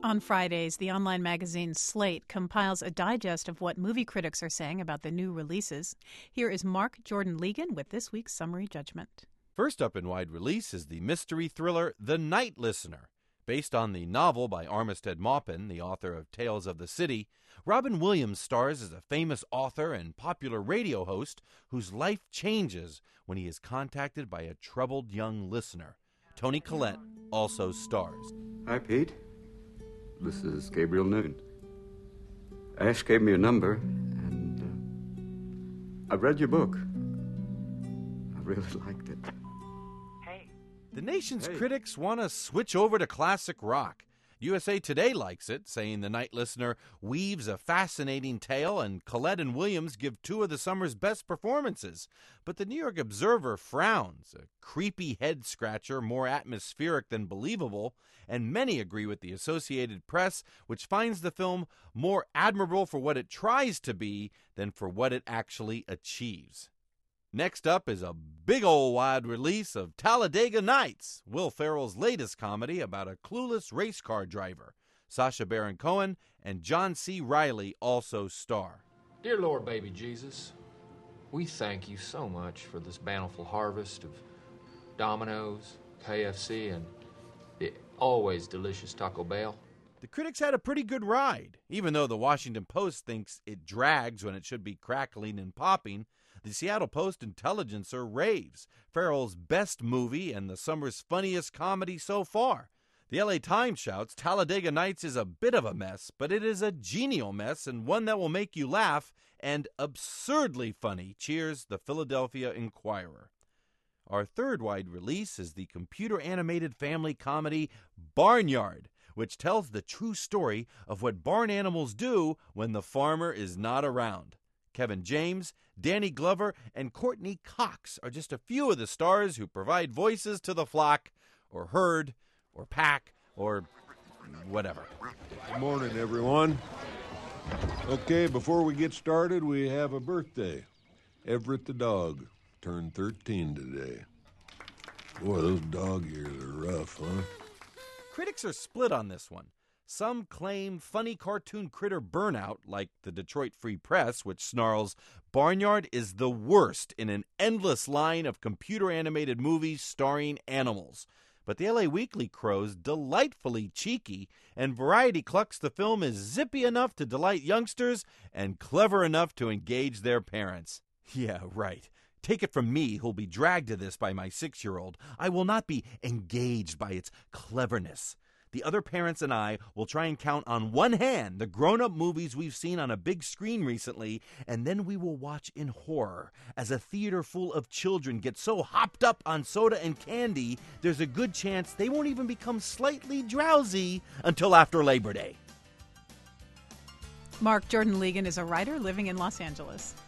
On Fridays, the online magazine Slate compiles a digest of what movie critics are saying about the new releases. Here is Mark Jordan Legan with this week's summary judgment. First up in wide release is the mystery thriller The Night Listener. Based on the novel by Armistead Maupin, the author of Tales of the City, Robin Williams stars as a famous author and popular radio host whose life changes when he is contacted by a troubled young listener. Toni Collette also stars. Hi, Pete. This is Gabriel Noon. Ash gave me a number, and I read your book. I really liked it. The nation's critics want to switch over to classic rock. USA Today likes it, saying The Night Listener weaves a fascinating tale and Collette and Williams give two of the summer's best performances. But the New York Observer frowns, a creepy head-scratcher more atmospheric than believable, and many agree with the Associated Press, which finds the film more admirable for what it tries to be than for what it actually achieves. Next up is a big old wide release of Talladega Nights, Will Ferrell's latest comedy about a clueless race car driver. Sacha Baron Cohen and John C. Reilly also star. Dear Lord, baby Jesus, we thank you so much for this bountiful harvest of Domino's, KFC, and the always delicious Taco Bell. The critics had a pretty good ride. Even though the Washington Post thinks it drags when it should be crackling and popping, the Seattle Post-Intelligencer raves. Ferrell's best movie and the summer's funniest comedy so far. The LA Times shouts Talladega Nights is a bit of a mess, but it is a genial mess and one that will make you laugh and absurdly funny. Cheers, the Philadelphia Inquirer. Our third wide release is the computer-animated family comedy Barnyard, which tells the true story of what barn animals do when the farmer is not around. Kevin James, Danny Glover, and Courtney Cox are just a few of the stars who provide voices to the flock, or herd, or pack, or whatever. Good morning, everyone. Okay, before we get started, we have a birthday. Everett the dog turned 13 today. Boy, those dog ears are rough, huh? Critics are split on this one. Some claim funny cartoon critter burnout, like the Detroit Free Press, which snarls, Barnyard is the worst in an endless line of computer-animated movies starring animals. But the LA Weekly crows delightfully cheeky, and Variety clucks the film is zippy enough to delight youngsters and clever enough to engage their parents. Yeah, right. Take it from me, who'll be dragged to this by my 6-year-old. I will not be engaged by its cleverness. The other parents and I will try and count on one hand the grown-up movies we've seen on a big screen recently, and then we will watch in horror as a theater full of children get so hopped up on soda and candy, there's a good chance they won't even become slightly drowsy until after Labor Day. Mark Jordan Legan is a writer living in Los Angeles.